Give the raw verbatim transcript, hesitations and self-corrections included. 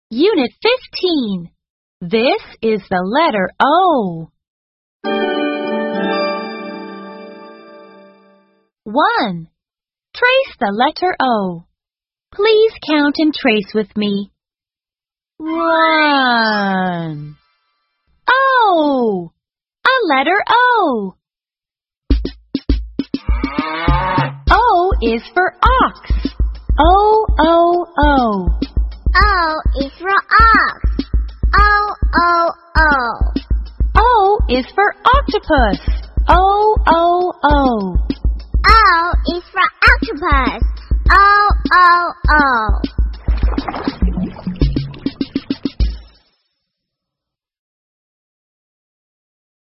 Unit fifteen. This is the letter O. one. Trace the letter O. Please count and trace with me. One. O. A letter O. O is for ox. O, O, O. O is for ox. O, O, O. O is for octopus. O,